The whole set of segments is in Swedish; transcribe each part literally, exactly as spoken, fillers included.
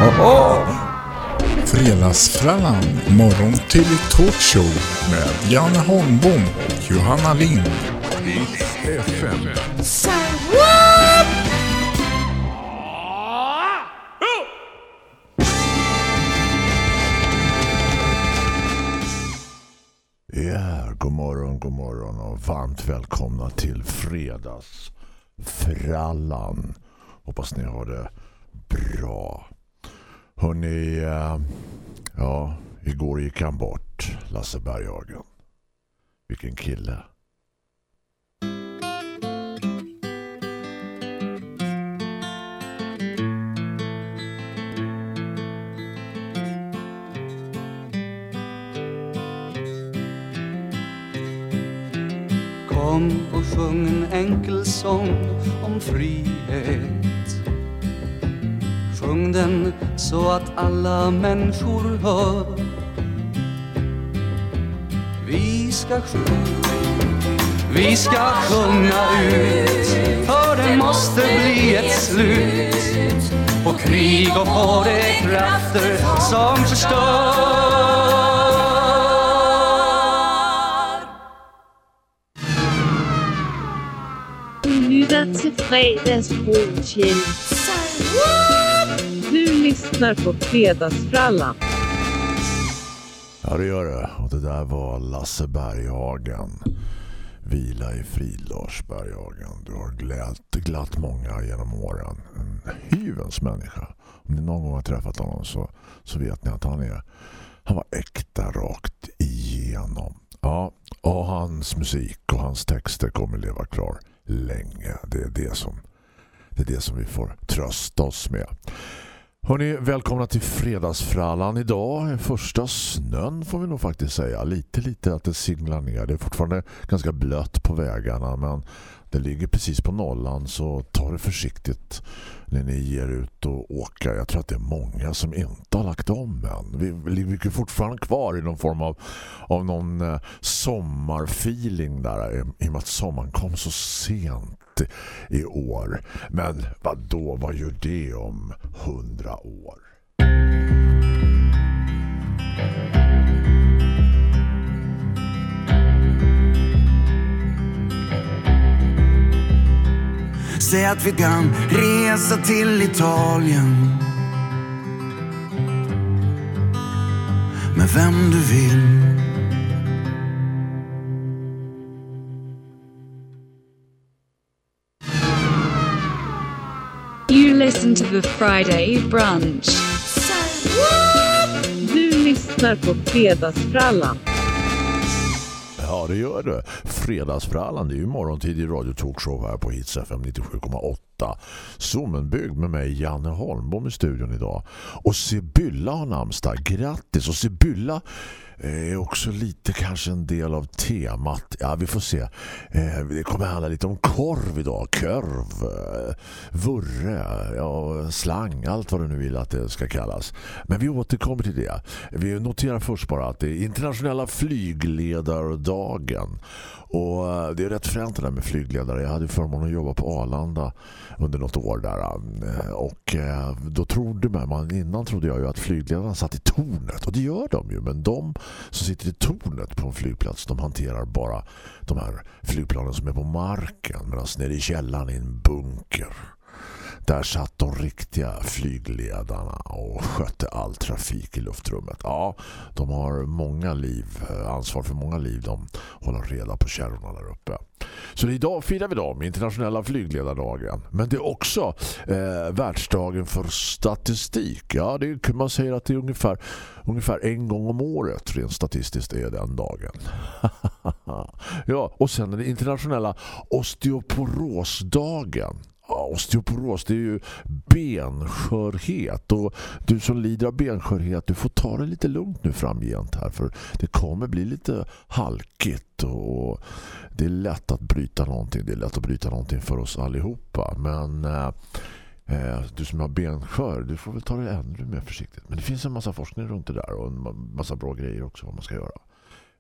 Oh, Fredagsfrallan, morgon till talkshow med Janne Holmbom och Johanna Lind. F M. Ja, god morgon, god morgon och varmt välkomna till Fredagsfrallan. Hoppas ni har det bra. Hörrni, ja, igår gick han bort, Lasse Berghagen. Vilken kille. Kom och sjung en enkel sång om frihet. Sjung den så att alla människor hör. Vi ska sjunga, vi ska sjunga ut, för det måste bli ett slut på krig och på de krafter som förstör. Lytter till Fredagsbrunchen. Du lyssnar på Fredagsfrallan. Ja, det gör det. Och det där var Lasse Berghagen. Vila i frid, Lars Berghagen. Du har glatt, glatt många genom åren. En hyvens människa. Om ni någon gång har träffat honom så, så vet ni att han är han var äkta rakt igenom. Ja, och hans musik och hans texter kommer leva kvar länge. Det är det som, det är det som vi får trösta oss med. Hörrni, välkomna till Fredagsfrallan. Idag är första snön, får vi nog faktiskt säga. Lite, lite att det singlar ner. Det är fortfarande ganska blött på vägarna, men det ligger precis på nollan, så ta det försiktigt när ni ger ut och åka. Jag tror att det är många som inte har lagt om än. Vi ligger fortfarande kvar i någon form av, av någon eh, sommarfeeling där, i, i och med att sommaren kom så sent i år. Men vad då, vad gör det om hundra år? Säg att vi kan resa till Italien med vem du vill. You listen to the Friday brunch. Du lyssnar på Fredagsfrallan. Ja, det gör det. Fredagsfrallan, det är ju morgontid i Radio Talkshow här på Hits F M nittiosju komma åtta. Sommenbygd med mig, Janne Holmbom, i studion idag. Och Sibylla har namnsdag. Grattis! Och Sibylla är också lite kanske en del av temat. Ja, vi får se. Det kommer handla lite om korv idag. Körv, vurre, ja, slang, allt vad du nu vill att det ska kallas. Men vi återkommer till det. Vi noterar först bara att det är internationella flygledardagen. Och det är rätt fränt det där med flygledare. Jag hade förmånen att jobba på Arlanda under något år där. Och då trodde man, innan trodde jag ju att flygledarna satt i tornet. Och det gör de ju. Men de som sitter i tornet på en flygplats, de hanterar bara de här flygplanen som är på marken. Medan nere i källaren i en bunker, där satt de riktiga flygledarna och skötte all trafik i luftrummet. Ja, de har många liv, ansvar för många liv. De håller reda på kärrorna där uppe. Så idag firar vi dem, internationella flygledardagen. Men det är också eh, världsdagen för statistik. Ja, det kan man säga att det är ungefär, ungefär en gång om året. Rent statistiskt är den dagen. Ja, och sen är det internationella osteoporosdagen. Osteoporos, det är ju benskörhet, och du som lider av benskörhet, du får ta det lite lugnt nu framgent här, för det kommer bli lite halkigt och det är lätt att bryta någonting. Det är lätt att bryta någonting för oss allihopa, men eh, du som har benskör, du får väl ta det ännu mer försiktigt. Men det finns en massa forskning runt det där och en massa bra grejer också vad man ska göra.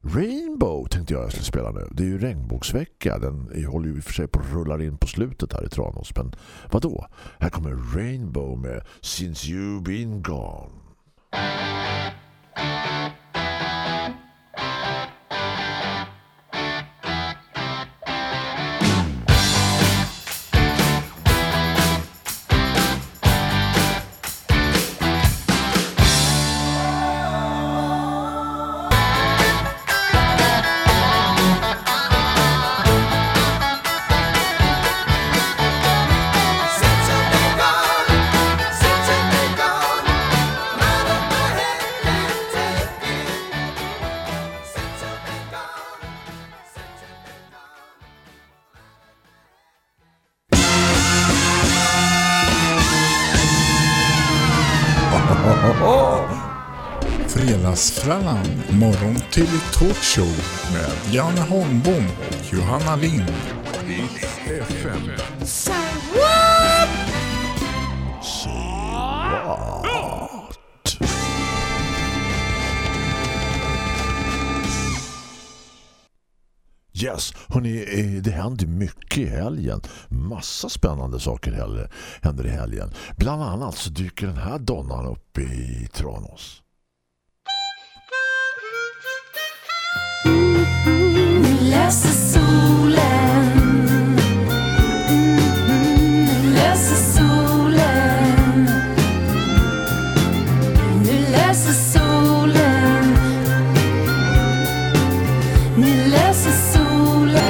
Rainbow tänkte jag jag skulle spela nu. Det är ju regnbågsvecka. Den håller ju i och för sig på att rulla in på slutet här i Tranås. Men vadå? Här kommer Rainbow med Since You've Been Gone. Fredagsfrallan, morgon till talkshow med Janne Holmbom och Johanna Lind. F M. Say what? Yes, hörni, det händer mycket i helgen. Massa spännande saker händer i helgen. Bland annat så dyker den här donnan upp i Tranås. Nu läser solen, nu läser solen, nu läser solen, nu läser solen.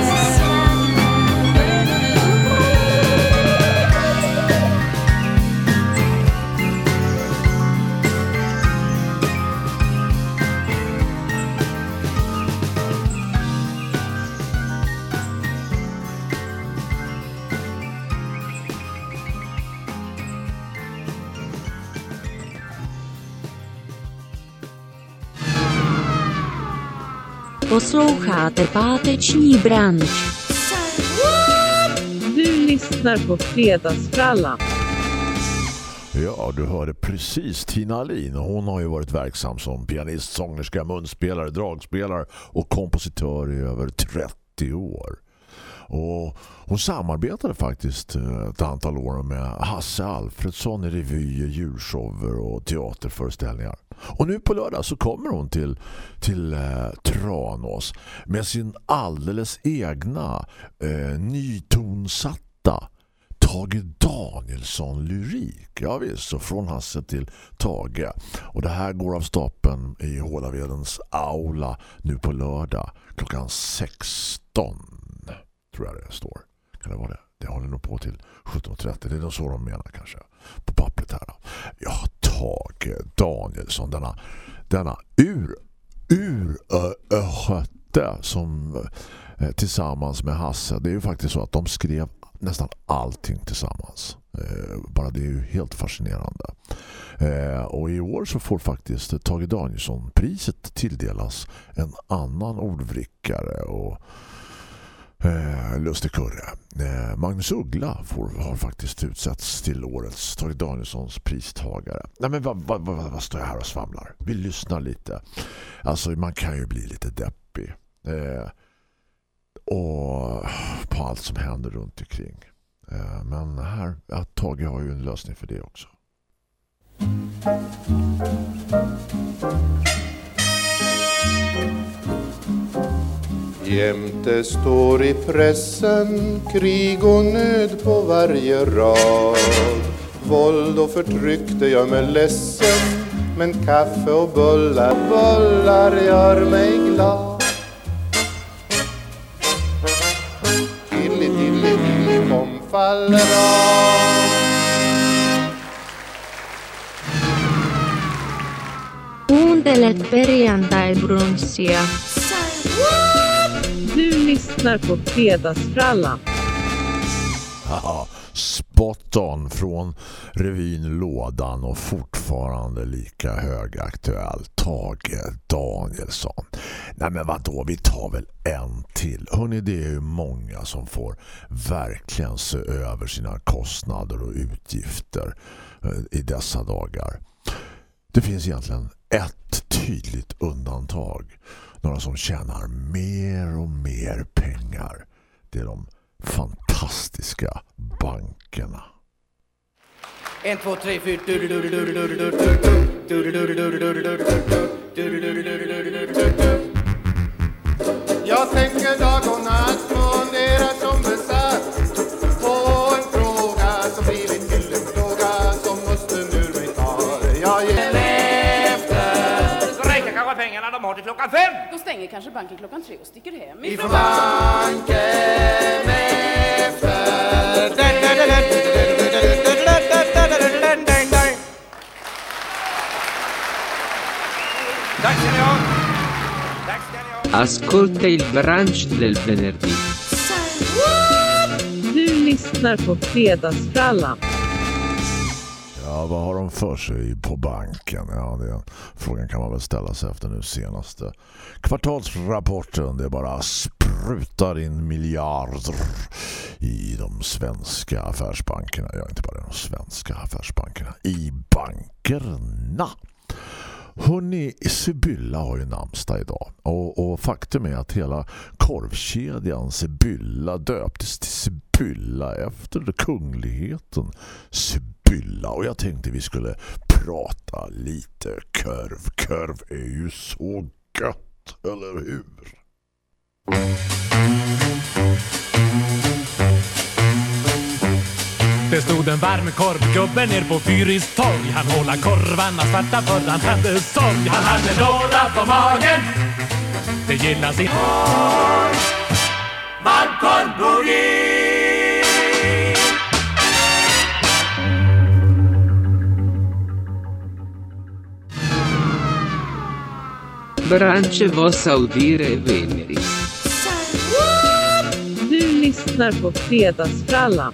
Posloucháte páteční brunch. Du lyssnar på Fredagsfrallan. Ja, du hörde precis Tina Lin. Hon har ju varit verksam som pianist, sångerska, munspelare, dragspelare och kompositör i över trettio år. Och hon samarbetade faktiskt ett antal år med Hasse Alfredsson i revyer, djurshower och teaterföreställningar. Och nu på lördag så kommer hon till, till eh, Tranås med sin alldeles egna eh, nytonsatta Tage Danielsson-lyrik. Ja visst, så från Hasse till Tage. Och det här går av stapeln i Hålavedens aula nu på lördag klockan sexton. Tror jag det står. Kan det vara det? Det håller nog på till sjutton trettio. Det är nog så de menar kanske. På pappret här då. Ja, Tage Danielsson. Denna, denna ur, ur ö, ö, skötte som eh, tillsammans med Hasse. Det är ju faktiskt så att de skrev nästan allting tillsammans. Eh, bara det är ju helt fascinerande. Eh, och i år så får faktiskt Tage Danielsson priset tilldelas en annan ordvrickare och Eh, Lustigkurre. Eh, Magnus Uggla får, har faktiskt utsetts till årets Tage Danielssons pristagare. Nej men vad, vad, vad, vad står jag här och svamlar? Vi lyssnar lite. Alltså man kan ju bli lite deppig. Eh, och på allt som händer runt omkring. Eh, men här, ja, Tage har ju en lösning för det också. Jämte står i pressen krig och nöd på varje rad. Våld och förtryck, det gör mig ledsen. Men kaffe och bullar, bullar gör mig glad. Tilli, tilli, tilli, kom faller av. Kuuntelet perjantai-brunssia. Du lyssnar på Fredagsfrallan. Haha, spot on från revyn Lådan och fortfarande lika högaktuell Tage Danielsson. Nej men vadå, vi tar väl en till. Hörrni, det är ju många som får verkligen se över sina kostnader och utgifter i dessa dagar. Det finns egentligen ett tydligt undantag. några som tjänar mer och mer pengar. Det är de fantastiska bankerna. En, två, tre, fyra. Jag tänker dag och natt fundera som besatt på en fråga som blivit till en fråga som måste ur mig ta. Jag ger Efter. Så räcker kanske pengarna de har till klockan fem. Då stänger kanske banken klockan tre och sticker hem. Ifrån banken efter. Tack ska ni ha. Tack ska ni ha. Ascolta il brunch del venerdì. Du lyssnar på Fredagsfrallan. Ja, vad har de för sig på banken? Ja, det, frågan kan man väl ställa sig efter nu senaste kvartalsrapporten. Det bara sprutar in miljarder i de svenska affärsbankerna. Ja, inte bara de svenska affärsbankerna. I bankerna. Hörrni, Sibylla har ju namnsdag idag. Och, och faktum är att hela korvkedjan Sibylla döptes till Sibylla efter kungligheten Sibylla. Och jag tänkte vi skulle prata lite korv. Korv är ju så gött, eller hur? Det stod en varm korvgubbe ner på Fyris torg. Han hålla korvarna svarta för han hade sorg. Han hade några på magen. Det gillar sin korv. Varmkorvboogie. Branche vossa udire veneri. Du lyssnar på Fredagsfrallan.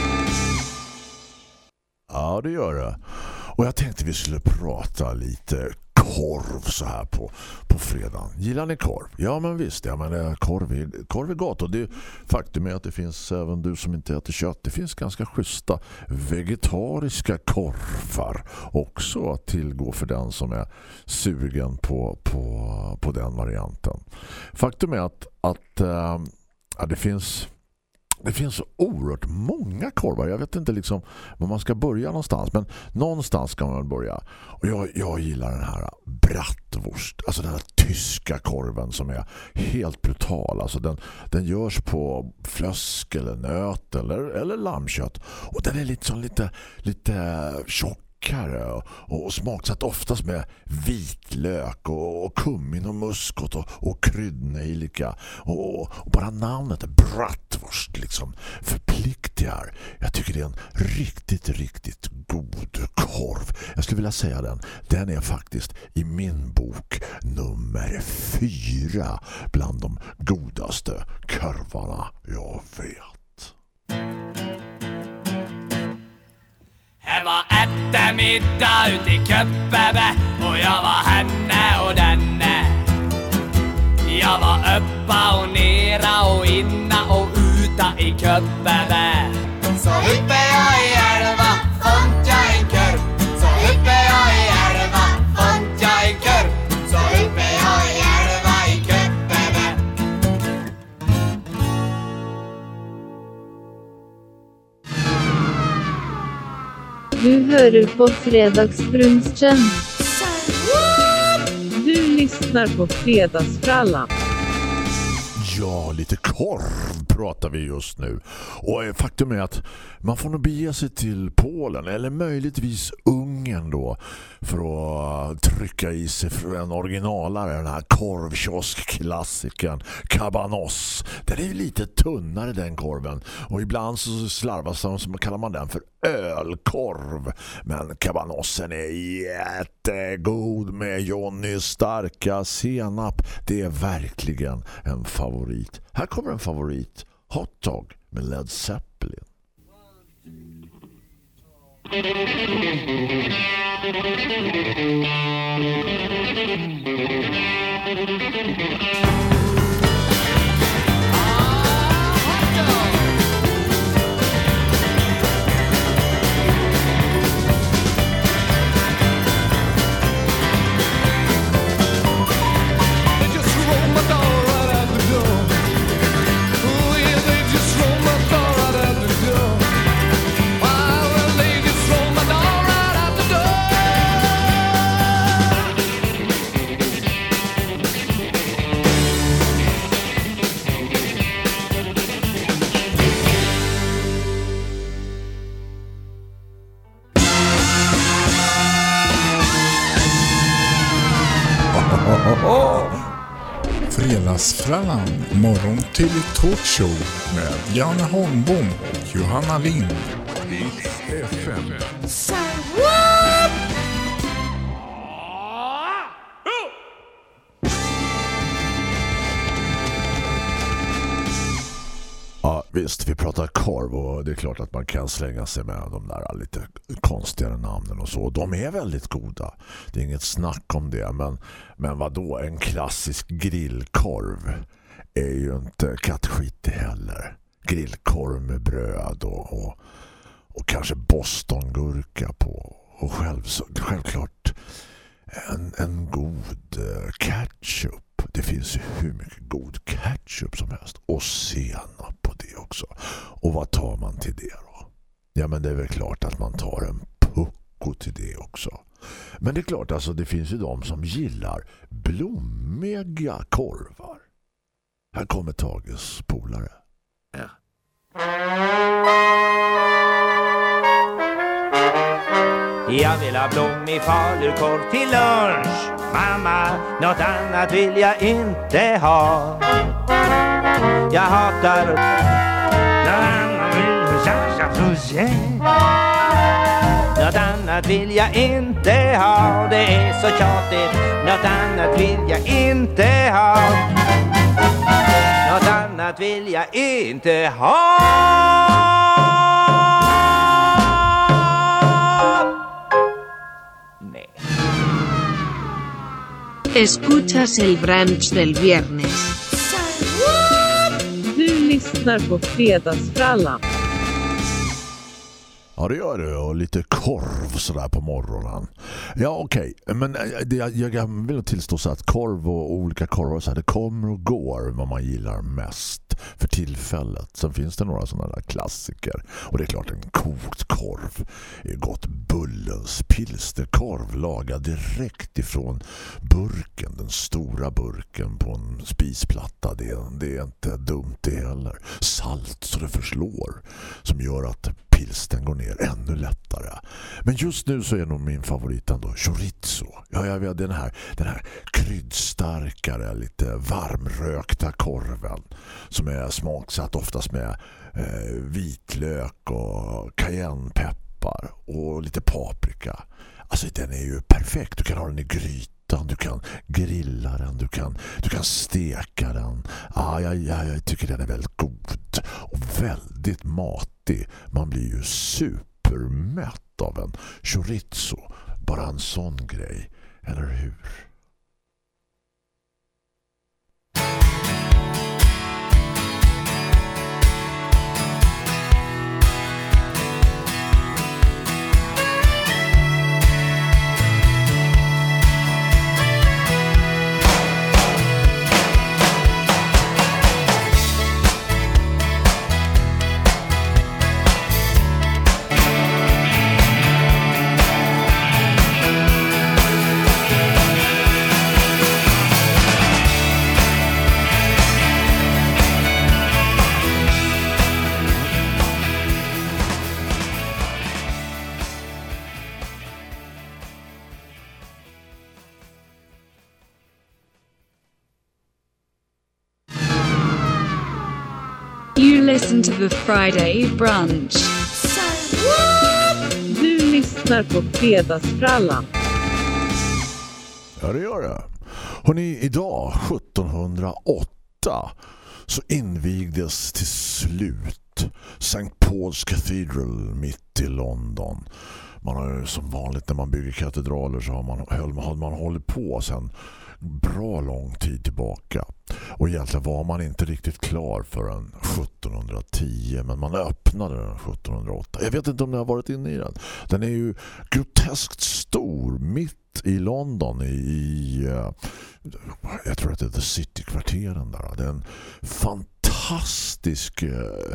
Ja, det gör det. Och jag tänkte vi skulle prata lite korv så här på, på fredagen. Gillar ni korv? Ja, men visst. Ja, men korv är, korv är gott. Och det faktum är att det finns, även du som inte äter kött, det finns ganska schyssta vegetariska korvar också att tillgå för den som är sugen på, på, på den varianten. Faktum är att, att äh, ja, det finns... Det finns så oerhört många korvar. Jag vet inte liksom var man ska börja någonstans. Men någonstans ska man börja. Och jag, jag gillar den här bratwurst. Alltså den här tyska korven som är helt brutal. Alltså den, den görs på fläsk eller nöt eller, eller lammkött. Och den är lite, så lite, lite tjock. Och, och smaksatt oftast med vitlök och, och kummin och muskot och, och kryddnejlika och, och bara namnet bratwurst liksom förpliktigar. Jag tycker det är en riktigt, riktigt god korv. Jag skulle vilja säga den. Den är faktiskt i min bok nummer fyra bland de godaste korvarna jag vet. Här var eftermiddag ute i Köppebe och jag var henne och denne. Jag var uppa och nera och inna och uta i Köppebe. Så uppe jag i älva, fant jag en kurv. Så uppe jag i älva, fant jag en kurv. Så uppe jag i älva i Köppebe. Du hör på Fredagsbrunchen. Du lyssnar på Fredagsfrallan. Ja, lite korv pratar vi just nu. Och faktum är att man får nog bege sig till Polen eller möjligtvis Ungern då för att trycka i sig för en originalare, den här korvkiosk-klassikern Cabanos. Den är ju lite tunnare den korven och ibland så slarvas den som kallar man den för ölkorv. Men Cabanossen är jättegod med Johnny starka senap. Det är verkligen en favorit. Här kommer en favorit. Hot dog med Led Zeppelin. Just Fredagsfrallan, morgon till talkshow med Janne Holmbom och Johanna Lind. F M. Ja, visst, vi pratar korv och det är klart att man kan slänga sig med de där lite konstigare namnen och så. De är väldigt goda. Det är inget snack om det, men, men vadå? En klassisk grillkorv är ju inte kattskit heller. Grillkorv med bröd och, och, och kanske bostongurka på. Och själv, självklart en, en god ketchup. Det finns ju hur mycket god ketchup som helst. Och senap på det också. Och vad tar man till det då? Ja, men det är väl klart att man tar en pucko till det också. Men det är klart, alltså det finns ju de som gillar blommiga korvar. Här kommer Tages polare. Ja. Jag vill ha blommig falukorv till lunch. Mamma, något annat vill jag inte ha. Jag hatar något annat vill jag inte ha. Det är så tjatigt. Något annat vill jag inte ha. Något annat vill jag inte ha. Escuchas el brunch del viernes. Du lyssnar på Fredagsfrallan. Ja, det gör det. Och lite korv sådär på morgonen. Ja, okej. Okay. Men det, jag vill tillstå så att korv och olika korvar så här, det kommer och går vad man gillar mest för tillfället. Sen finns det några sådana där klassiker. Och det är klart, en kokt korv är gott. Bullens pilsterkorv lagad direkt ifrån burken, den stora burken på en spisplatta. Det är, det är inte dumt det heller. Salt så det förslår, som gör att pilsten går ner ännu lättare. Men just nu så är nog min favorit ändå chorizo. Ja, jag vet, den här, den här kryddstarkare, lite varmrökta korven som är smaksatt oftast med eh, vitlök och cayennepeppar och lite paprika. Alltså den är ju perfekt. Du kan ha den i grytan, du kan grilla den, du kan, du kan steka den. Ah, ja, ja, jag tycker den är väldigt god och väldigt matig. Man blir ju supermätt av en chorizo. Bara en sån grej, eller hur? You listen to the Friday brunch. Du lyssnar på Fredagsfrallan. Ja, det gör det. Hörrni, idag sjuttonhundraåtta så invigdes till slut Sankt Paul's Cathedral mitt i London. Man har ju som vanligt när man bygger katedraler så har man, har man hållit på sedan bra lång tid tillbaka. Och egentligen var man inte riktigt klar förrän sjuttonhundratio, men man öppnade den sjuttonhundraåtta. Jag vet inte om ni har varit inne i den. Den är ju groteskt stor mitt i London i, jag tror att det är The City-kvarteren där. Det är en fantastisk eh,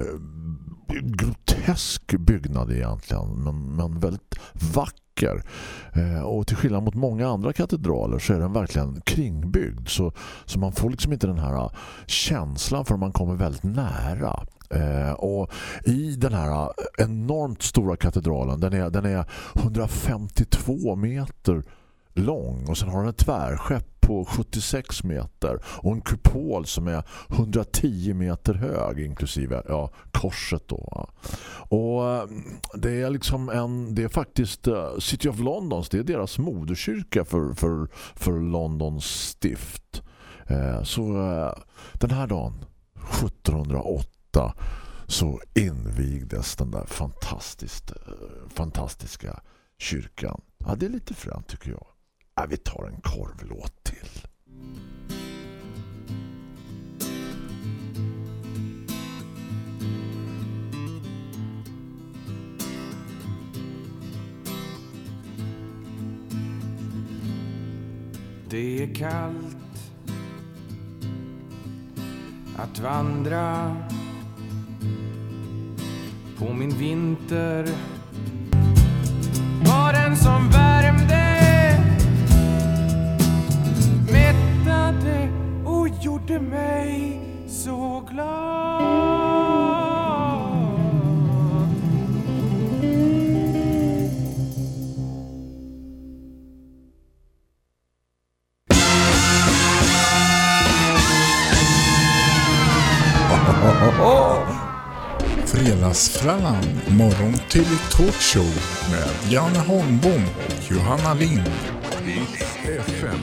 grotesk byggnad egentligen, men, men väldigt vacker. Eh, och till skillnad mot många andra katedraler så är den verkligen kringbyggd, så, så man får liksom inte den här känslan för man kommer väldigt nära. Eh, och i den här enormt stora katedralen, den är, den är hundrafemtiotvå meter lång och sen har den ett tvärskepp på sjuttiosex meter och en kupol som är hundratio meter hög inklusive ja, korset då. Och det är liksom en det är faktiskt uh, City of Londons, det är deras moderkyrka för, för, för Londons stift. Uh, så uh, den här dagen sjuttonhundraåtta så invigdes den där fantastiskt, uh, fantastiska kyrkan. Ja, det är lite fränt tycker jag. Ja, vi tar en korvlåt till. Det är kallt att vandra på min vinter. Var den som värmde, mättade och gjorde mig så glad. Fredagsfrallan, morgon till talkshow med Janne Holmbom och Johanna Lind. F M.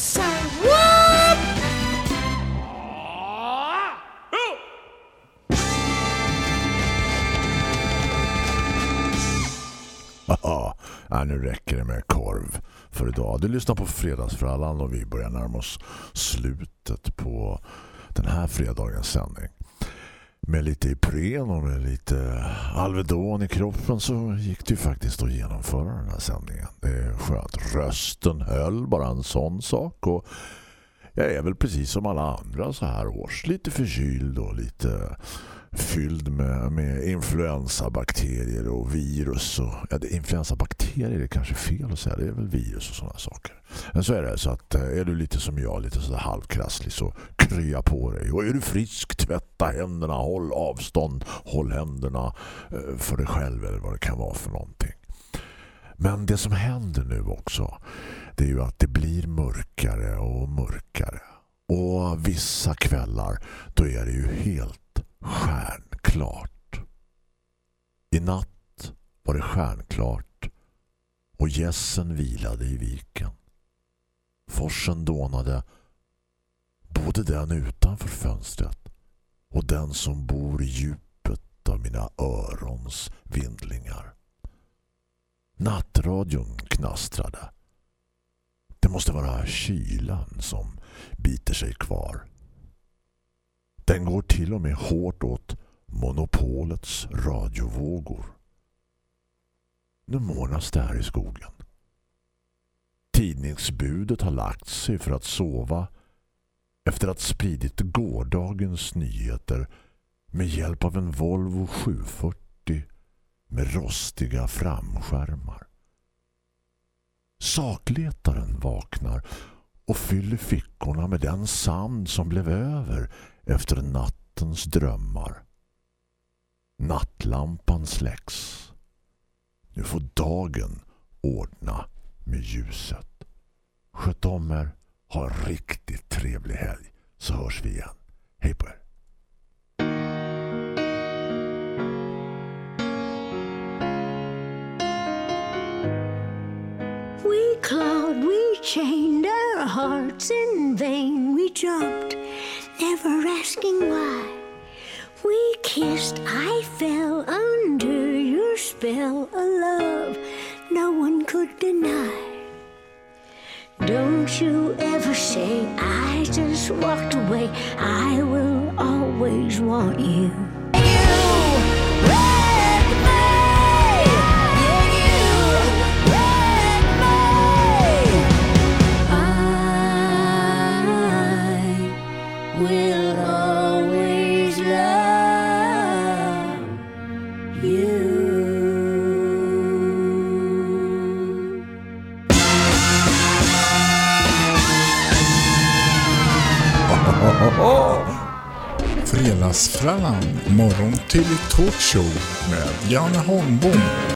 Ja, nu räcker det med korv för idag. Du lyssnar på Fredagsfrallan och vi börjar närma oss slutet på den här fredagens sändning. Med lite Ipren och med lite Alvedon i kroppen så gick det ju faktiskt att genomföra den här sändningen. Det är skönt. Rösten höll, bara en sån sak. Och jag är väl precis som alla andra så här års. Lite förkyld och lite fylld med, med influensabakterier och virus. Och, ja, det, influensabakterier är kanske fel att säga. Det är väl virus och sådana saker. Men så är det så att är du lite som jag, lite sådär halvkrasslig, så krya på dig. Och är du frisk, tvätta händerna, håll avstånd, håll händerna för dig själv eller vad det kan vara för någonting. Men det som händer nu också, det är ju att det blir mörkare och mörkare. Och vissa kvällar, då är det ju helt stjärnklart. I natt var det stjärnklart och gässen vilade i viken. Forsen dånade, både den utanför fönstret och den som bor i djupet av mina örons vindlingar. Nattradion knastrade. Det måste vara kylan som biter sig kvar. Den går till och med hårt åt monopolets radiovågor. Nu månas det här i skogen. Tidningsbudet har lagt sig för att sova efter att spridit gårdagens nyheter med hjälp av en Volvo sjuhundrafyrtio med rostiga framskärmar. Sakletaren vaknar och fyller fickorna med den sand som blev över efter nattens drömmar. Nattlampan släcks. Nu får dagen ordna med ljuset. Sköt om er, ha en riktigt trevlig helg, så hörs vi igen. Hej på er! We clawed, we chained our hearts in vain. We jumped, never asking why. We kissed, I fell under your spell of love no one could deny. Don't you ever say I just walked away. I will always want you. Fredagsfrallan, morgon till talkshow med Janne Holmbom.